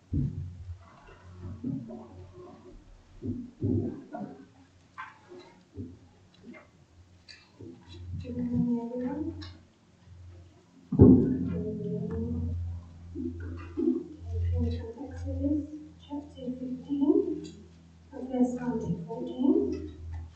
Good morning, everyone. Taking from Exodus chapter 15, verse 1 to 14.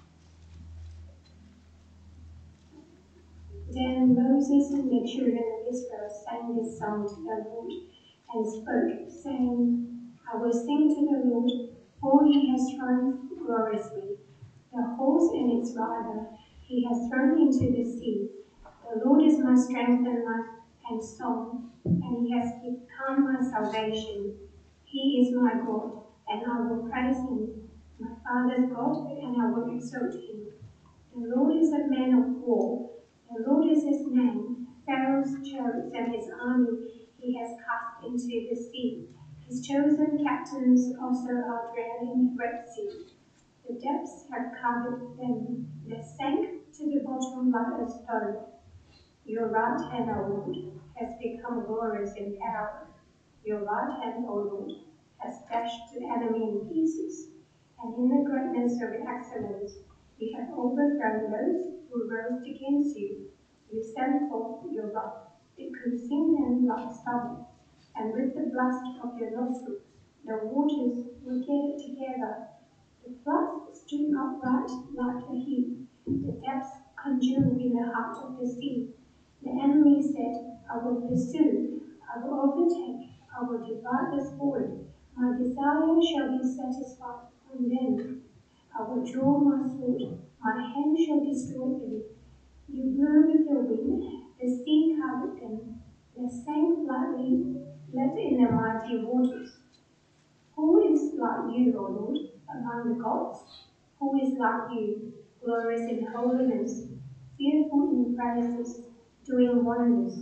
Then Moses and the children of Israel sang this song to the Lord and spoke, saying, I will sing to the Lord, for he has triumphed gloriously. The horse and its rider he has thrown into the sea. The Lord is my strength and life and song, and he has become my salvation. He is my God, and I will praise him, my Father's God, and I will exalt him. The Lord is a man of war. The Lord is his name. Pharaoh's chariots and his army he has cast into the sea. His chosen captains also are drowned in the Red Sea. The depths have covered them. They sank to the bottom like a stone. Your right hand, O Lord, has become glorious in power. Your right hand, O Lord, has dashed the enemy in pieces, and in the greatness of your excellence, you have overthrown those who rose against you. You sent forth your wrath, it consumed them like stubble, and with the blast of your nostrils, the waters were gathered together. The floods stood upright like a heap, the depths congealed in the heart of the sea. The enemy said, I will pursue, I will overtake, I will divide the spoil. My desire shall be satisfied on them. I will draw my sword, my hand shall destroy them. You blew with the wind, the sea covered them. They sank lightly, let in the mighty waters. Who is like you, O Lord, among the gods? Who is like you, glorious in holiness, fearful in praises, doing wonders?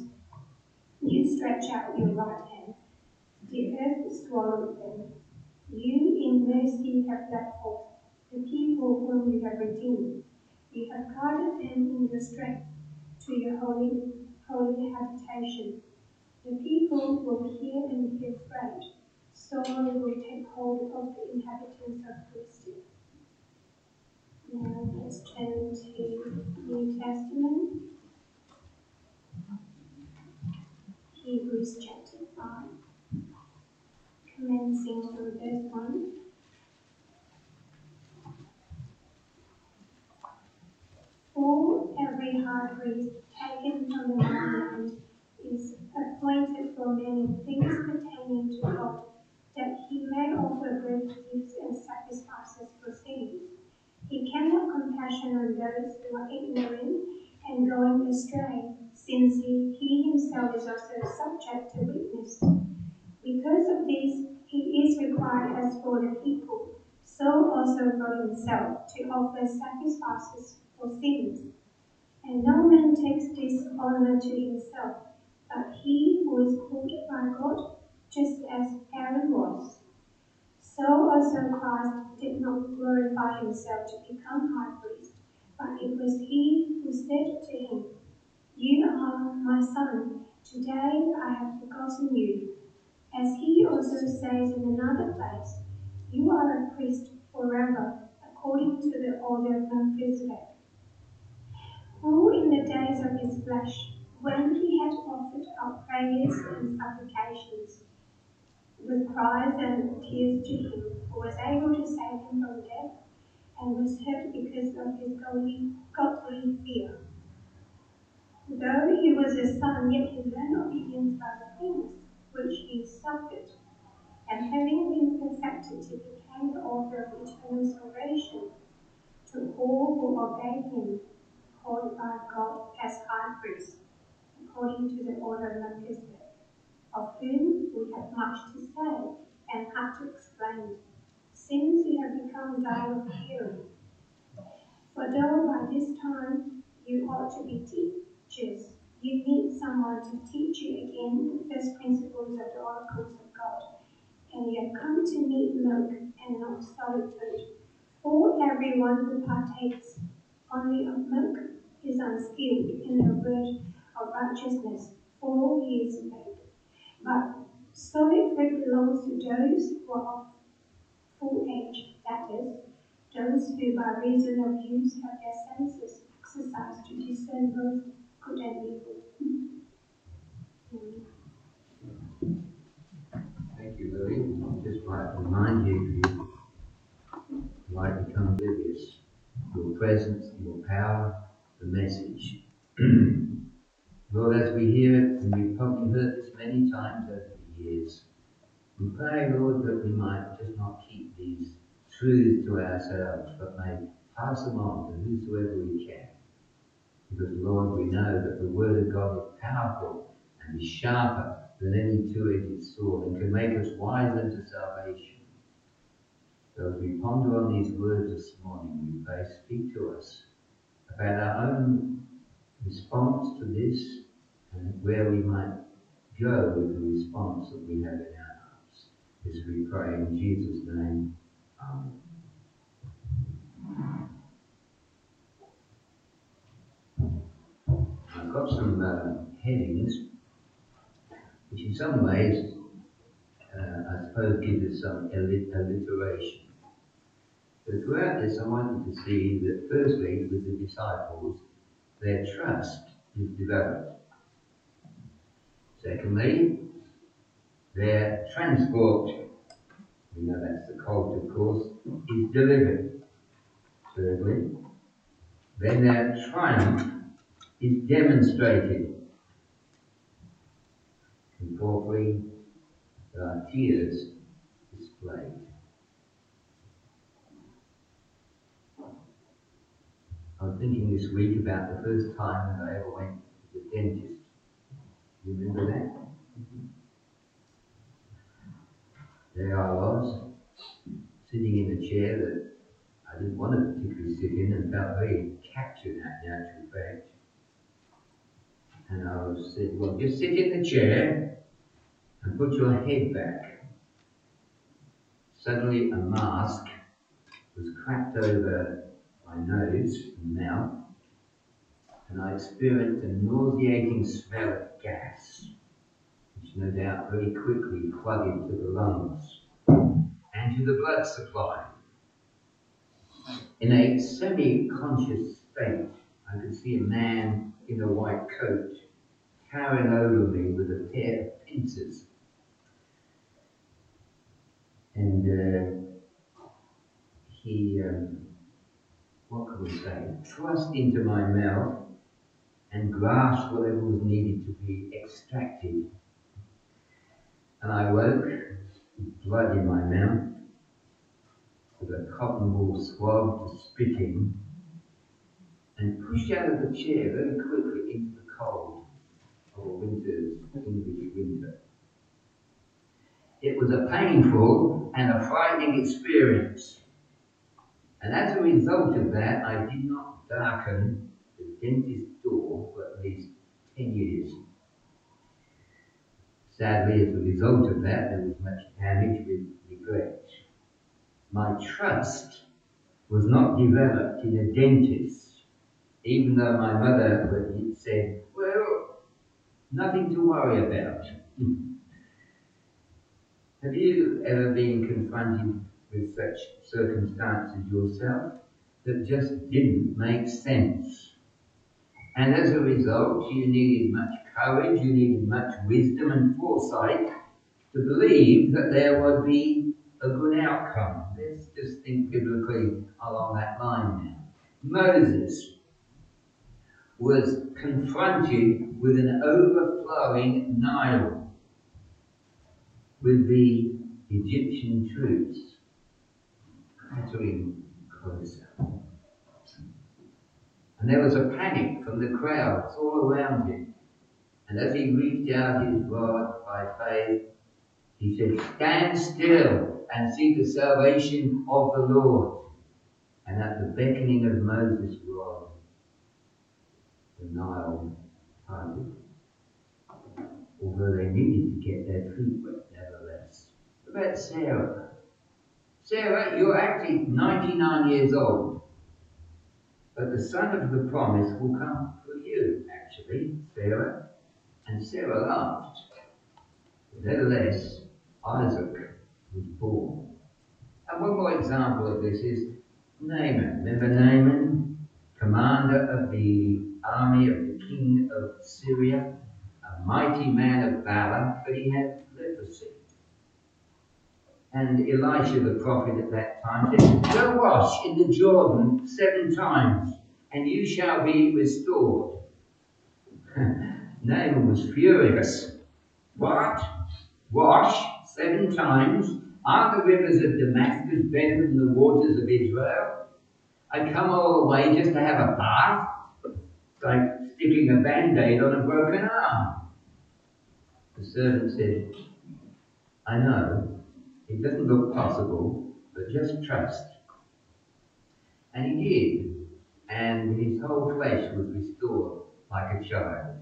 You stretch out your right hand. The earth swallowed them. You in mercy have let forth the people whom you have redeemed. You have guarded them in your strength to your holy habitation. The people will hear and be afraid. Sorrow will take hold of the inhabitants of Philistia. Now let's turn to New Testament, Hebrews chapter 5, commencing from verse 1. For every high priest taken from the land is appointed for many things pertaining to God, that he may offer both gifts and sacrifices for sins. He can have compassion on those who are ignorant and going astray, since he himself is also subject to weakness. Because of this, he is required as for the people, so also for himself, to offer sacrifices for sins. And no man takes this honor to himself, but he who is called by God, just as Aaron was. So also Christ did not glorify himself to become high priest, but it was he who said to him, You are my son, today I have begotten you. As he also says in another place, You are a priest forever, according to the order of Melchizedek, who in the days of his flesh, when he had offered up prayers and supplications, with cries and tears to him, was able to save him from death, and was hurt because of his godly fear. Though he was a son, yet he learned obedience by the things which he suffered, and having been perfected, he became the author of eternal salvation to all who obey him, called by God as high priest, according to the order of Melchizedek, of whom we have much to say and have to explain, since you have become dull of hearing. For though by this time you ought to be teachers, you need someone to teach you again the first principles of the oracles of God, and you have come to need milk and not solid food. For everyone who partakes only of milk is unskilled in the word of righteousness, for he is a babe. But Solid food belongs to those who are of full age, that is, those who by reason of use have their senses exercised to discern both good and evil. Thank you, Lily. I'd just like to remind you, if you like to come with us, your presence, your power, the message. Lord, as we hear it, and we've probably heard this many times over the years, we pray, Lord, that we might just not keep these truths to ourselves, but may pass them on to whosoever we can. Because, Lord, we know that the Word of God is powerful and is sharper than any two-edged sword and can make us wise unto salvation. So as we ponder on these words this morning, we pray, speak to us about our own response to this and where we might go with the response that we have in our hearts. As we pray in Jesus' name, Amen. I've got some headings, which in some ways, I suppose, give us some alliteration. But throughout this, I want you to see that firstly, with the disciples, their trust is developed. Secondly, their transport, we know that's the colt, of course, is delivered. Thirdly, then their triumph is demonstrated. And fourthly, there are tears displayed. I was thinking this week about the first time that I ever went to the dentist. You remember that? There I was, sitting in a chair that I didn't want to particularly sit in and felt very captured at the actual fact. And I was said, well, just sit in the chair and put your head back. Suddenly a mask was cracked over my nose and mouth, and I experienced a nauseating smell of gas, which no doubt very quickly flooded to the lungs and to the blood supply. In a semi-conscious state, I could see a man in a white coat towering over me with a pair of pincers. And he, what could we say, thrust into my mouth and grasped whatever was needed to be extracted. And I woke with blood in my mouth, with a cotton wool swab to spit in, and pushed out of the chair very quickly into the cold of a winter's English winter. It was a painful and a frightening experience. And as a result of that, I did not darken the dentist's door for at least 10 years. Sadly, as a result of that, there was much damage with neglect. My trust was not developed in a dentist, even though my mother said, well, nothing to worry about. Have you ever been confronted with such circumstances yourself that just didn't make sense? And as a result, you needed much courage, you needed much wisdom and foresight to believe that there would be a good outcome. Let's just think biblically along that line now. Moses was confronted with an overflowing Nile, with the Egyptian troops clattering closer. And there was a panic from the crowds all around him. And as he reached out his rod by faith, he said, stand still and see the salvation of the Lord. And at the beckoning of Moses' rod, the Nile parted. Although they needed to get their feet wet, nevertheless. What about Sarah? Sarah, you're actually 99 years old. But the son of the promise will come for you, actually, Sarah. And Sarah laughed. Nevertheless, Isaac was born. And one more example of this is Naaman. Remember Naaman? Commander of the army of the king of Syria, a mighty man of valor, but he had leprosy. And Elisha the prophet at that time said, "Go wash in the Jordan 7 times, and you shall be restored." Naaman was furious. What? Wash 7 times? Aren't the rivers of Damascus better than the waters of Israel? I come all the way just to have a bath? It's like sticking a band-aid on a broken arm. The servant said, "I know, it doesn't look possible, but just trust." And he did, and his whole flesh was restored like a child.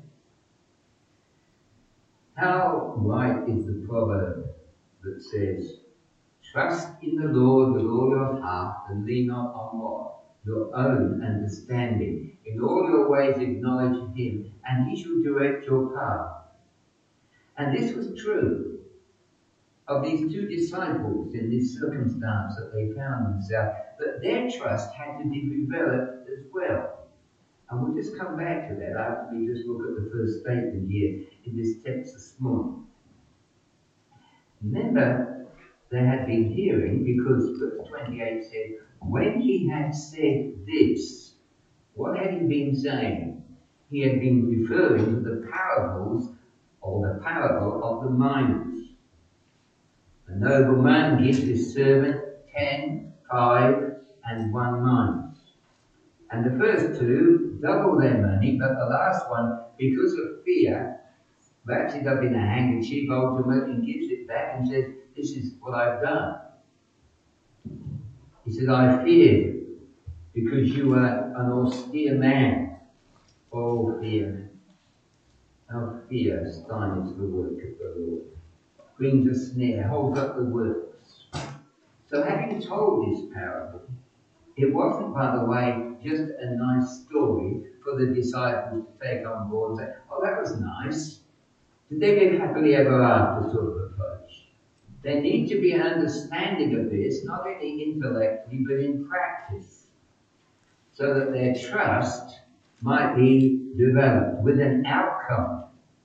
How right is the proverb that says, "Trust in the Lord with all your heart and lean not on what? Your own understanding. In all your ways acknowledge him, and he shall direct your path." And this was true of these 2 disciples in this circumstance that they found themselves, that their trust had to be developed as well. And we'll just come back to that after we just look at the first statement here in this text this morning. Remember, they had been hearing, because verse 28 said, when he had said this, what had he been saying? He had been referring to the parables, or the parable of the minas. A nobleman gives his servant 10, 5, and 1 minas. And the first 2 double their money, but the last one, because of fear, wraps it up in a handkerchief ultimately and gives it back and says, "This is what I've done." He said, "I feared because you are an austere man." Oh, fear. How fear stymies the work of the Lord, brings a snare, holds up the works. So having told this parable, it wasn't, by the way, just a nice story for the disciples to take on board and say, "Oh, that was nice." Did they live happily ever after sort of approach? There need to be an understanding of this, not only intellectually, but in practice, so that their trust might be developed with an outcome.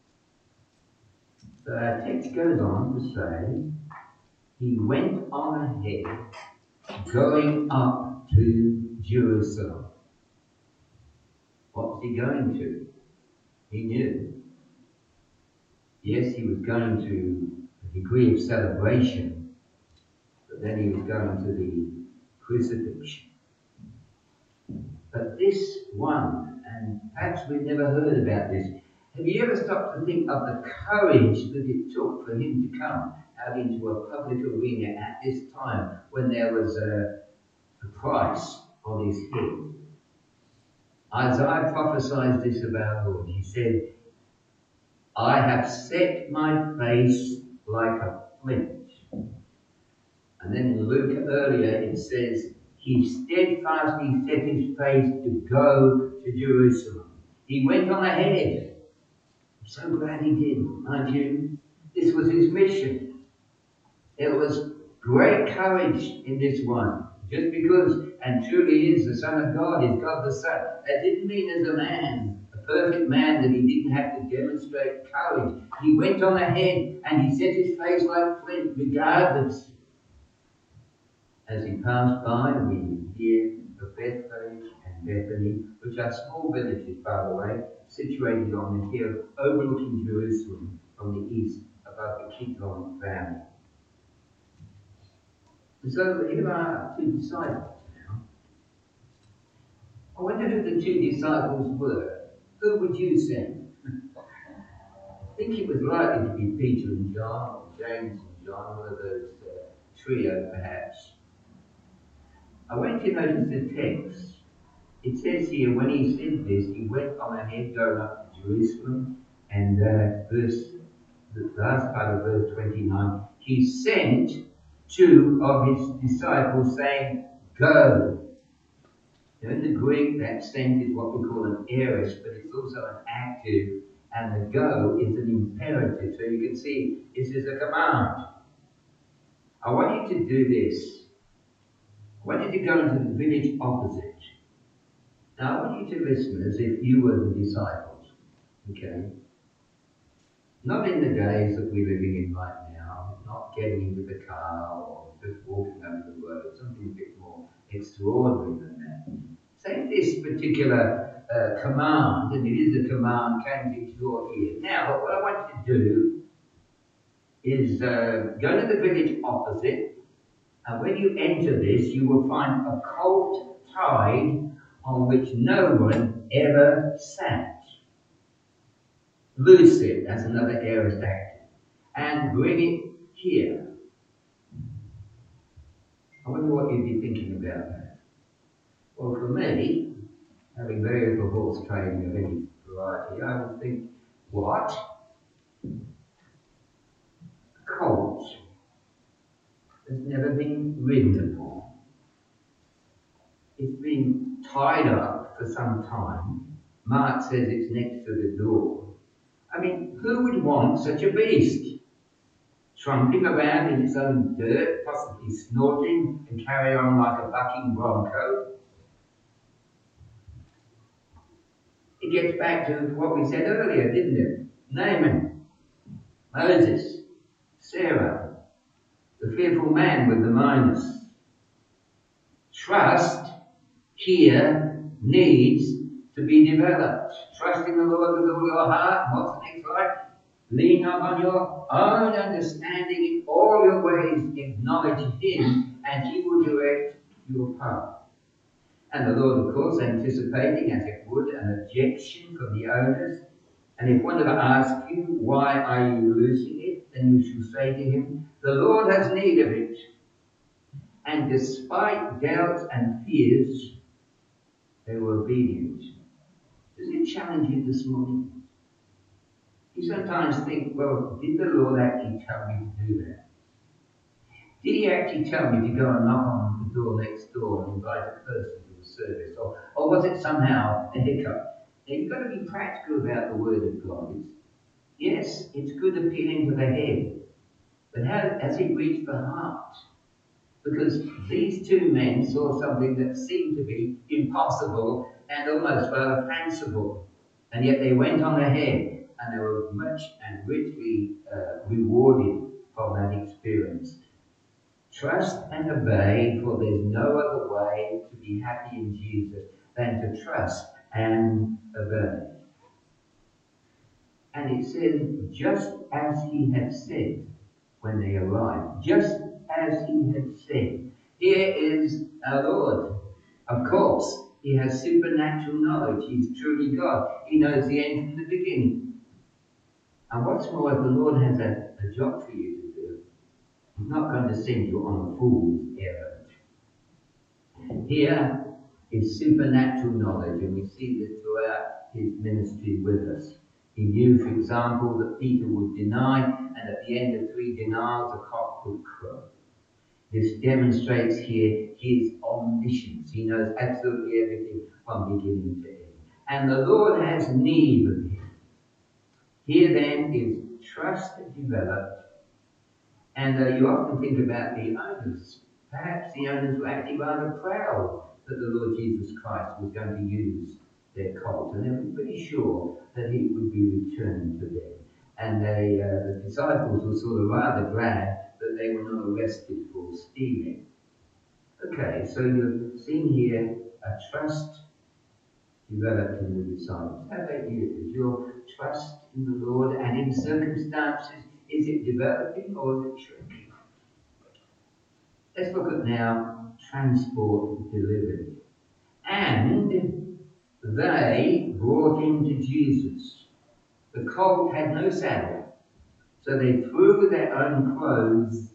So our text goes on to say, he went on ahead, going up to Jerusalem. What was he going to? He knew. Yes, he was going to a degree of celebration, but then he was going to the crucifixion. But this one, and perhaps we've never heard about this, have you ever stopped to think of the courage that it took for him to come out into a public arena at this time when there was a price on his head? Isaiah prophesied this about our Lord. He said, "I have set my face like a flint." And then in Luke earlier it says, he steadfastly set his face to go to Jerusalem. He went on ahead. I'm so glad he did, aren't you? This was his mission. There was great courage in this one. Just because, and truly is the Son of God, is God the Son. That didn't mean as a man, a perfect man, that he didn't have to demonstrate courage. He went on ahead and he set his face like flint, regardless. As he passed by, we hear of Bethphage and Bethany, which are small villages, by the way, situated on the hill overlooking Jerusalem from the east above the Kidron Valley. And so here are 2 disciples now. I wonder who the 2 disciples were. Who would you send? I think it was likely to be Peter and John, or James and John, one of those trio perhaps. I want you to notice the text. It says here, when he said this, he went on ahead going up to Jerusalem, and the last part of verse 29, he sent 2 of his disciples saying, "Go." Now in the Greek, that sent is what we call an aorist, but it's also an active and the go is an imperative. So you can see this is a command. I want you to do this. I want you to go into the village opposite. Now I want you to listen as if you were the disciples. Okay? Not in the days that we're living in right now, not getting into the car or just walking over the road, something a bit more extraordinary than that. Say this particular command, and it is a command, came into your ear. Now, what I want you to do is go to the village opposite, and when you enter this, you will find a colt tied on which no one ever sat. Loose it, that's another aorist act, and bring it here. I wonder what you'd be thinking about that. Well, for me, having very little horse training of any variety, I would think, what? A colt has never been ridden upon. It's been tied up for some time. Mark says it's next to the door. I mean, who would want such a beast? Trumping around in its own dirt, possibly snorting and carry on like a bucking bronco. It gets back to what we said earlier, didn't it? Naaman, Moses, Sarah, the fearful man with the minus. Trust here needs to be developed. Trust in the Lord with all your heart. What's the next line? Lean up on your own understanding in all your ways, acknowledge Him, and He will direct your path. And the Lord, of course, anticipating, as it would, an objection from the owners. And if one ever asks you, why are you losing it? Then you shall say to him, the Lord has need of it. And despite doubts and fears, they were obedient. Does it challenge you this morning? You sometimes think, well, did the Lord actually tell me to do that? Did He actually tell me to go and knock on the door next door and invite a person to the service? Or was it somehow a hiccup? Now, you've got to be practical about the Word of God. Yes, it's good appealing to the head, but how has it reached the heart? Because these two men saw something that seemed to be impossible and almost rather fanciful, and yet they went on ahead, and they were much and richly rewarded from that experience. Trust and obey, for there's no other way to be happy in Jesus than to trust and obey. And it says, just as He had said when they arrived, just as He had said. Here is our Lord. Of course, He has supernatural knowledge. He's truly God. He knows the end from the beginning. And what's more, if the Lord has a job for you to do, He's not going to send you on a fool's errand. Here is supernatural knowledge, and we see this throughout His ministry with us. He knew, for example, that Peter would deny, and at the end of 3 denials, a cock would crow. This demonstrates here His omniscience. He knows absolutely everything from beginning to end. And the Lord has need of him. Here then is trust developed. And you often think about the owners. Perhaps the owners were actually rather proud that the Lord Jesus Christ was going to use their colt. And they were pretty sure that He would be returned to them. And the disciples were sort of rather glad that they were not arrested for stealing. Okay, so you're seeing here a trust developed in the disciples. How about you? Is your trust in the Lord and in circumstances, is it developing or is it shrinking? Let's look at now transport delivery. And they brought him to Jesus. The colt had no saddle, so they threw their own clothes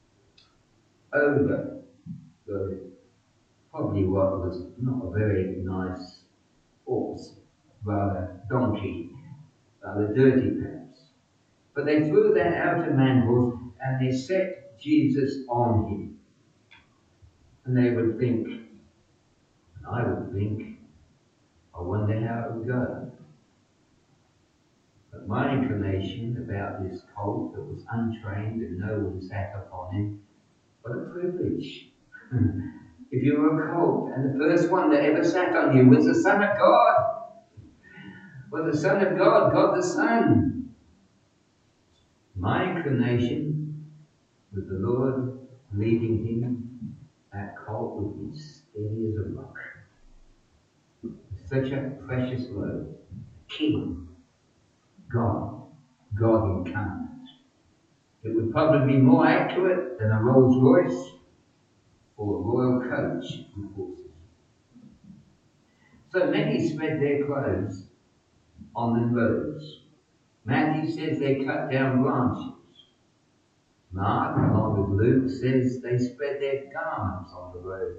over probably what was not a very nice horse, rather donkey, rather dirty perhaps. But they threw their outer mantles and they set Jesus on him. And they would think, and I would think, I wonder how it would go. But my inclination about this colt that was untrained and no one sat upon him, what a privilege. If you were a colt and the first one that ever sat on you was the Son of God, was the Son of God, God the Son. My inclination with the Lord leading him, that colt would be steady as a rock. Such a precious load. King, God incarnate. It would probably be more accurate than a Rolls Royce or a royal coach with horses. So many spread their clothes on the roads. Matthew says they cut down branches. Mark, along with Luke, says they spread their garments on the road.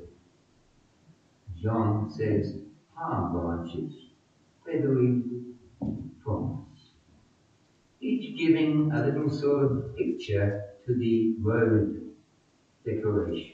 John says palm branches, feathery fronds. Each giving a little sort of picture to the road decorations.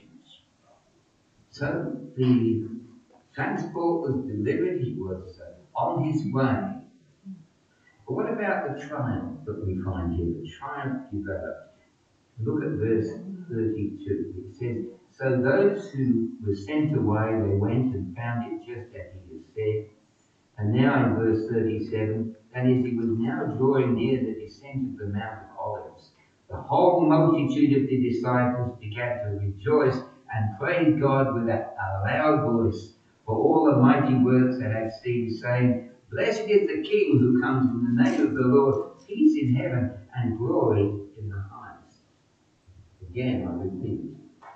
So the transport was delivered, he was on his way. But what about the triumph that we find here? The triumph developed. Look at verse 32. It says, so those who were sent away, they went and found it just as he had said. And now in verse 37, that is, he was now drawing near the descent of the Mount of Olives. The whole multitude of the disciples began to rejoice and praise God with a loud voice for all the mighty works they had seen, saying, blessed is the King who comes in the name of the Lord, peace in heaven and glory in the highest. Again, I repeat,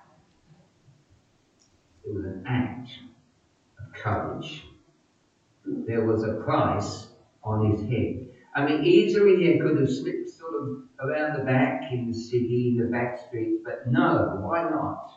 it was an act of courage. There was a price on his head. I mean, easily he could have slipped sort of around the back in the city, in the back streets, but no, why not?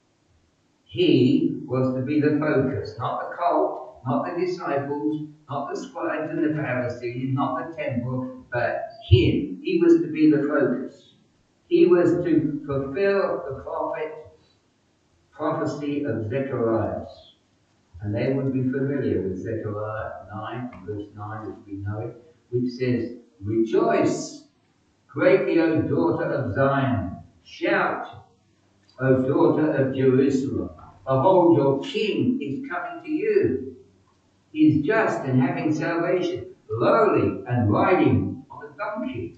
He was to be the focus, not the colt, not the disciples, not the scribes and the Pharisees, not the temple, but him. He was to be the focus. He was to fulfill the prophecy of Zechariah. And they would be familiar with Zechariah 9, verse 9, as we know it, which says, rejoice greatly, O daughter of Zion. Shout, O daughter of Jerusalem. Behold, your king is coming to you. He is just and having salvation, lowly and riding on a donkey.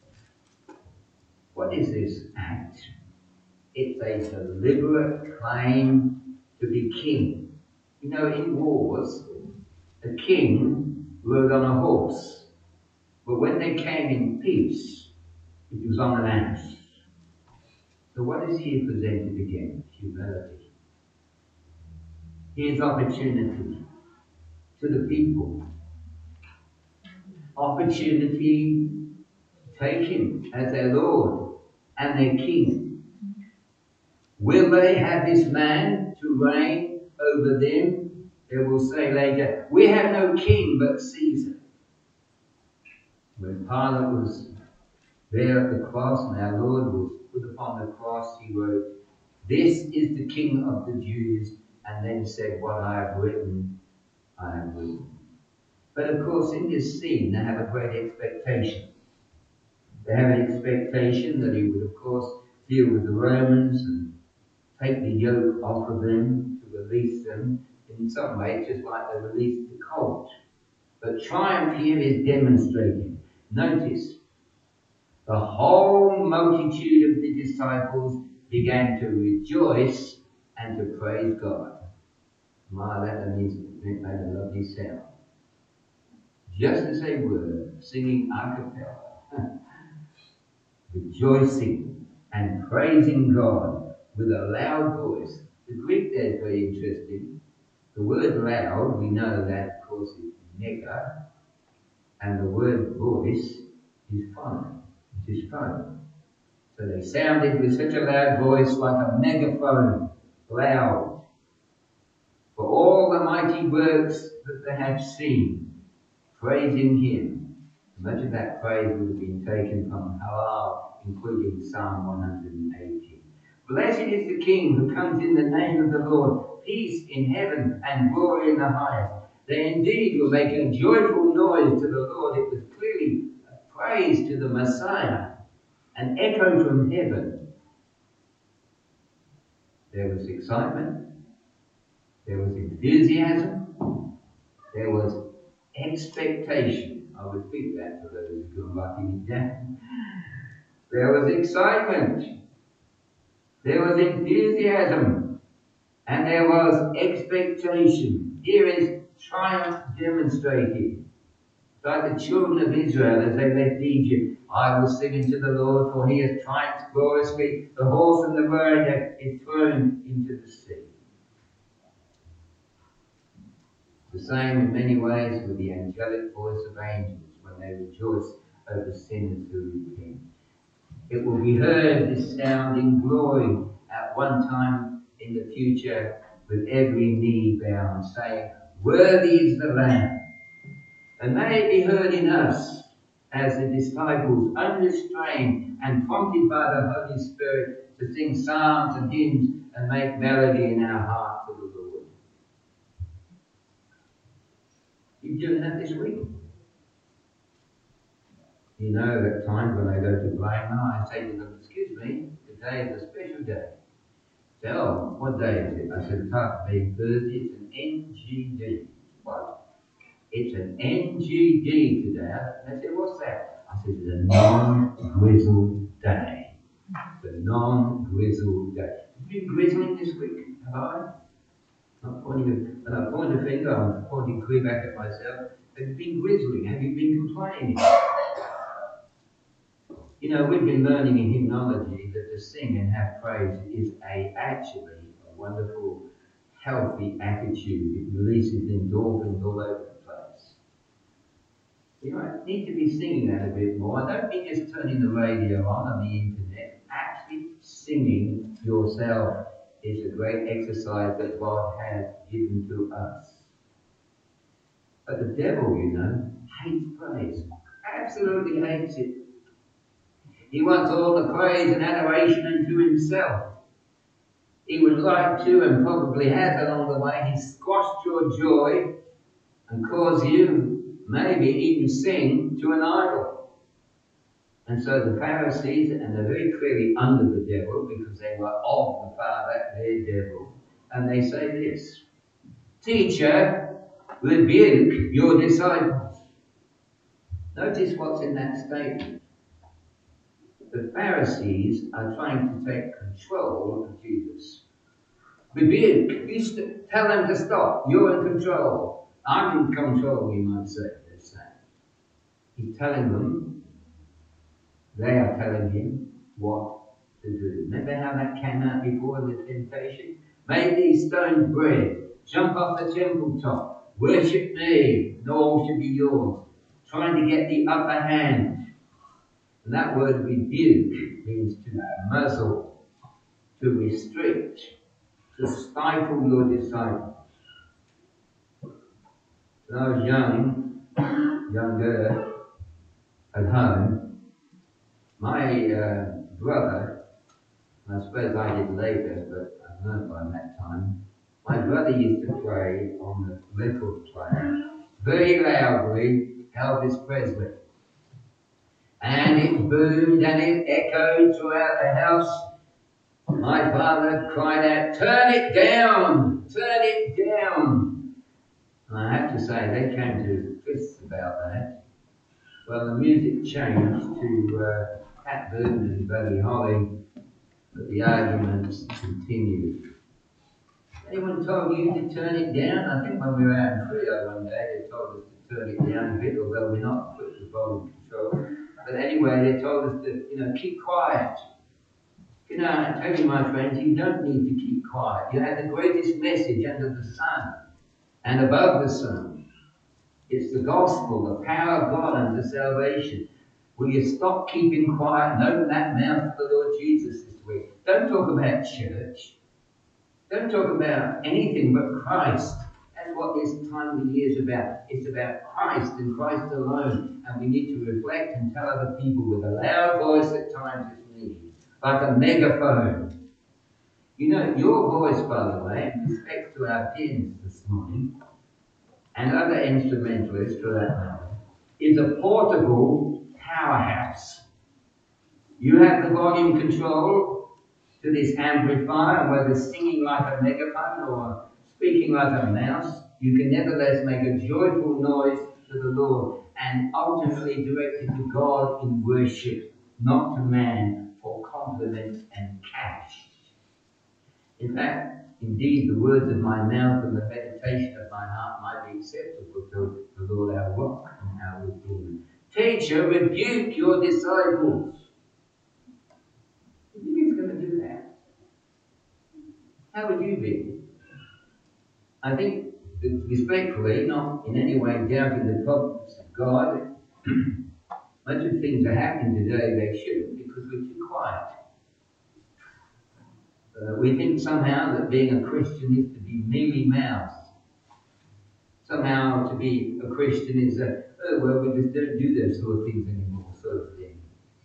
What is this act? It's a deliberate claim to be king. You know, in wars, a king rode on a horse. But when they came in peace, it was on an ass. So what is here presented again? Humility. Here's opportunity to the people. Opportunity to take him as their Lord and their King. Will they have this man to reign over them? They will say later, we have no king but Caesar. When Pilate was there at the cross and our Lord was put upon the cross, he wrote, this is the King of the Jews, and then said, what I have written, I have written. But of course, in this scene, they have a great expectation. They have an expectation that he would, of course, deal with the Romans and take the yoke off of them to release them. In some way, just like they released the colt. But triumph here is demonstrated. Notice, the whole multitude of the disciples began to rejoice and to praise God. My, that made a lovely sound. Just as they were singing a cappella, rejoicing and praising God with a loud voice. The Greek there is very interesting. The word loud, we know that, of course, is mega, and the word voice is phone. It is phone. So they sounded with such a loud voice like a megaphone, loud, for all the mighty works that they had seen, praising him. Much of that praise would have been taken from Hallel, including Psalm 180. Blessed is the King who comes in the name of the Lord, peace in heaven and glory in the highest. They indeed will make a joyful noise to the Lord. It was clearly praise to the Messiah, an echo from heaven. There was excitement, there was enthusiasm, there was expectation. I would repeat that for those who are writing it down. There was excitement, there was enthusiasm, and there was expectation. Here is triumph demonstrated. Like the children of Israel as they left Egypt. I will sing unto the Lord, for he has triumphed gloriously. The horse and the rider is thrown into the sea. The same in many ways with the angelic voice of angels when they rejoice over sinners who repent. It will be heard, this sound, in glory at one time in the future, with every knee bound, saying, Worthy is the Lamb. And may it be heard in us as the disciples, unrestrained and prompted by the Holy Spirit to sing psalms and hymns and make melody in our heart to the Lord. You doing that this week? You know that times when I go to Braemar, I say to them, excuse me, today is a special day. They say, oh, what day is it? I said, apart from being Thursday, it's an NGD. What? It's an NGD today. They said, what's that? I said, it's a non-grizzle day. It's a non-grizzle day. Have you been grizzling this week? Have I? Not pointing when I point a finger, I'm pointing clear back at myself. Have you been grizzling? Have you been complaining? You know, we've been learning in hymnology that to sing and have praise is actually a wonderful, healthy attitude. It releases endorphins all over the place. You know, need to be singing that a bit more. I don't mean just turning the radio on the internet. Actually singing yourself is a great exercise that God has given to us. But the devil, you know, hates praise. Absolutely hates it. He wants all the praise and adoration unto himself. He would like to, and probably has along the way, he squashed your joy and caused you, maybe even sing to an idol. And so the Pharisees, and they're very clearly under the devil because they were of the Father, their devil, and they say this, Teacher, rebuke your disciples. Notice what's in that statement. The Pharisees are trying to take control of Jesus. Rebuke. Tell them to stop. You're in control. I'm in control, you might say. They're saying. He's telling them, they are telling him what to do. Remember how that came out before the temptation? Make these stones bread. Jump off the temple top. Worship me, and all should be yours. Trying to get the upper hand. And that word rebuke means to muzzle, to restrict, to stifle your disciples. When I was younger, at home, my brother, and I suppose I did later, but I learned by that time, my brother used to play on the record player, very loudly, Elvis Presley. And it boomed and it echoed throughout the house. My father cried out, turn it down! Turn it down! And I have to say, they came to fists about that. Well, the music changed to Pat Boone and Buddy Holly, but the arguments continued. Anyone told you to turn it down? I think when we were out in Frio one day, they told us to turn it down a bit, although we're not equipped with volume control. But anyway, they told us to, keep quiet. I tell you, my friends, you don't need to keep quiet. You have the greatest message under the sun and above the sun. It's the gospel, the power of God unto salvation. Will you stop keeping quiet and open that mouth to the Lord Jesus this week? Don't talk about church. Don't talk about anything but Christ. That's what this time of the year is about. It's about Christ and Christ alone. And we need to reflect and tell other people with a loud voice at times if needed. Like a megaphone. Your voice, by the way, in respect to our pianists this morning, and other instrumentalists for that matter, is a portable powerhouse. You have the volume control to this amplifier, and whether singing like a megaphone or speaking like a mouse, you can nevertheless make a joyful noise to the Lord and ultimately direct it to God in worship, not to man for compliments and cash. In fact, indeed, the words of my mouth and the meditation of my heart might be acceptable to the Lord our rock and our Redeemer. Teacher, rebuke your disciples. Do you think he's going to do that? How would you be? I think, respectfully, not in any way doubting the providence of God, much of things are happening today they shouldn't because we're too quiet. We think somehow that being a Christian is to be mealy-mouthed. Somehow to be a Christian is oh well, we just don't do those sort of things anymore, sort of thing.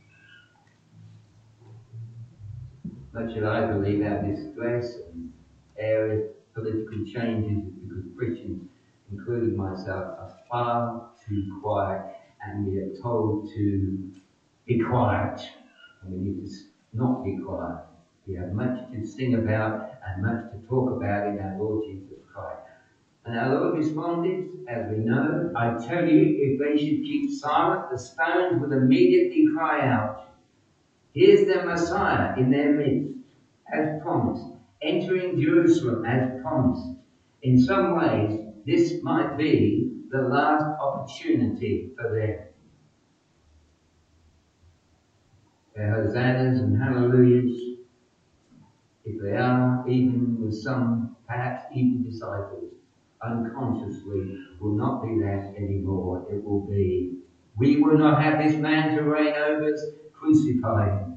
Much of I believe our distress and areas political changes is because Christians, including myself, are far too quiet, and we are told to be quiet, and we need to not be quiet. We have much to sing about and much to talk about in our Lord Jesus Christ. And our Lord responded, as we know, I tell you, if they should keep silent, the stones would immediately cry out. Here's their Messiah in their midst, as promised, entering Jerusalem as promised. In some ways, this might be the last opportunity for them. Their hosannas and hallelujahs, if they are, even with some, perhaps even disciples, unconsciously will not be that anymore. It will be, we will not have this man to reign over us, crucify him.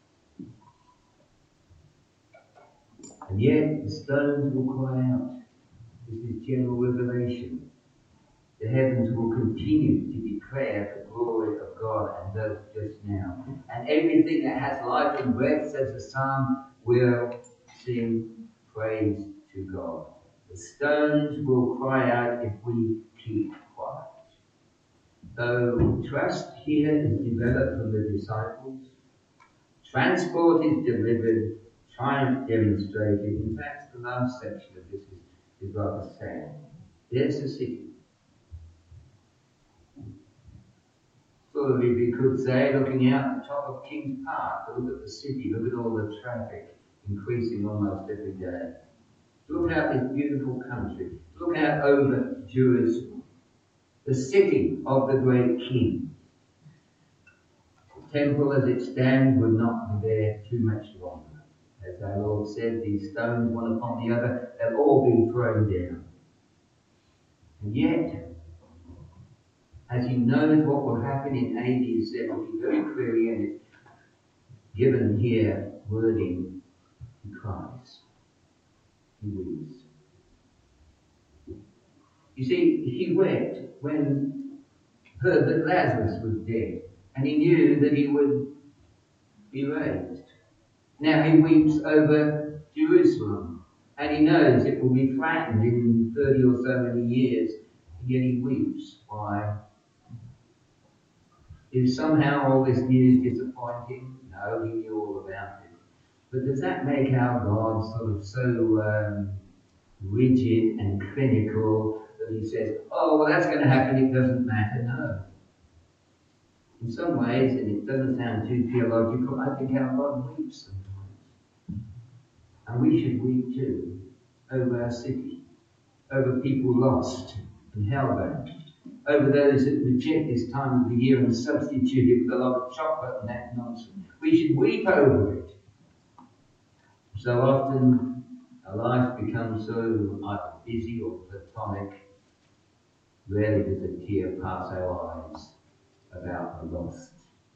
And yet the stones will cry out. This is general revelation. The heavens will continue to declare the glory of God, and does just now. And everything that has life and breath, says the psalm, will sing praise to God. The stones will cry out if we keep quiet. So trust here is developed from the disciples. Transport is delivered, triumph demonstrated. In fact, the last section of this is rather sad. There's the city. Sort of, if you could say, looking out the top of King's Park, look at the city, look at all the traffic increasing almost every day. Look out this beautiful country. Look out over Jerusalem, the city of the great King. The temple as it stands would not be there too much longer. As our Lord said, these stones, one upon the other, they'll all be thrown down. And yet, as he knows what will happen in AD 70 very clearly, and it's given here wording, he cries. He weeps. You see, he wept when he heard that Lazarus was dead, and he knew that he would be raised. Now he weeps over Jerusalem, and he knows it will be flattened in 30 or so many years, and yet he weeps. Why? Is somehow all this news disappointing? No, he knew all about it. But does that make our God sort of so rigid and clinical that he says, oh, well, that's going to happen, it doesn't matter? No. In some ways, and it doesn't sound too theological, I think our God weeps sometimes. And we should weep too, over our city, over people lost and hellbound, over those that reject this time of the year and substitute it with a lot of chocolate and that nonsense. We should weep over it. So often our life becomes so either busy or platonic, rarely does a tear pass our eyes about the lost.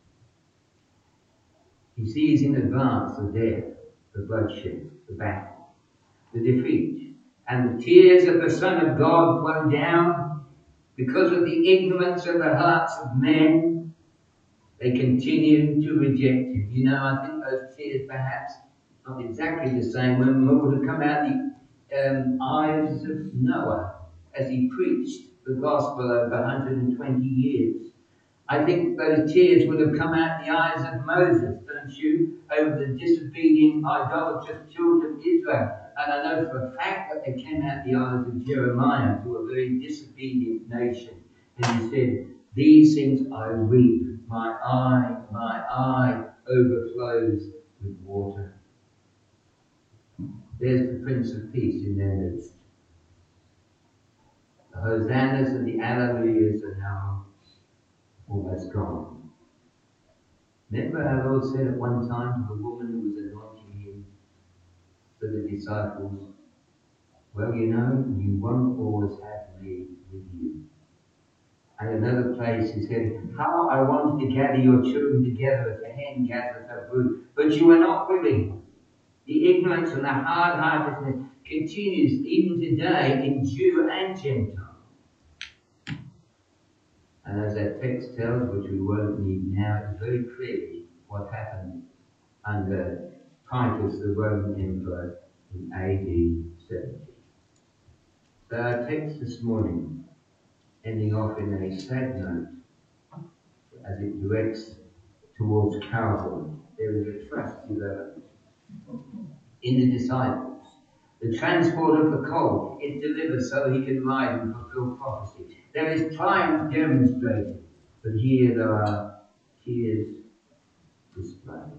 He sees in advance the death, the bloodshed, the battle, the defeat, and the tears of the Son of God flow down because of the ignorance of the hearts of men. They continue to reject him. You know, I think those tears perhaps not exactly the same when would have come out the eyes of Noah as he preached the gospel over 120 years. I think those tears would have come out the eyes of Moses, don't you, over the disobedient, idolatrous children of Israel. And I know for a fact that they came out the eyes of Jeremiah, to a very disobedient nation. And he said, these things I weep, my eye overflows with water. There's the Prince of Peace in their midst. The hosannas and the alleluias are now almost gone. Remember our Lord said at one time to the woman who was anointing him, to the disciples, well, you know, you won't always have me with you. And another place he said, how I wanted to gather your children together as a hen gathers her brood, but you are not willing. The ignorance and the hard-heartedness continues even today in Jew and Gentile. And as that text tells, which we won't need now, it's very clearly what happened under Titus, the Roman Emperor, in AD 70. So our text this morning, ending off in a sad note, as it directs towards Calvary. There is a trust developed in the disciples. The transport of the colt is delivered so he can ride and fulfill prophecy. There is triumph demonstrated, but here there are tears displayed.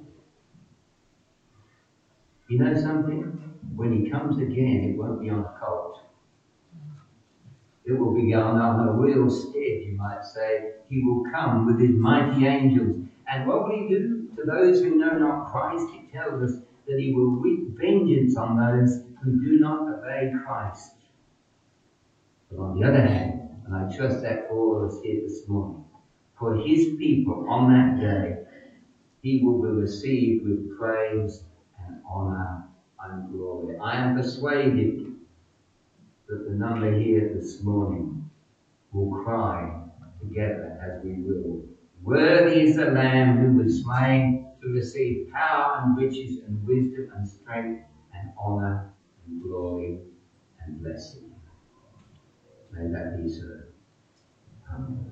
You know something? When he comes again, it won't be on a colt. It will be on a real steed, you might say. He will come with his mighty angels. And what will he do to those who know not Christ? He tells us that he will wreak vengeance on those who do not obey Christ. But on the other hand, and I trust that for all of us here this morning, for his people on that day, he will be received with praise and honour and glory. I am persuaded that the number here this morning will cry together as we will. Worthy is the Lamb who was slain to receive power and riches and wisdom and strength and honour and glory and blessing. May that be so. Amen.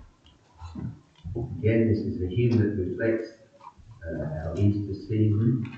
Again, this is a hymn that reflects our Easter season.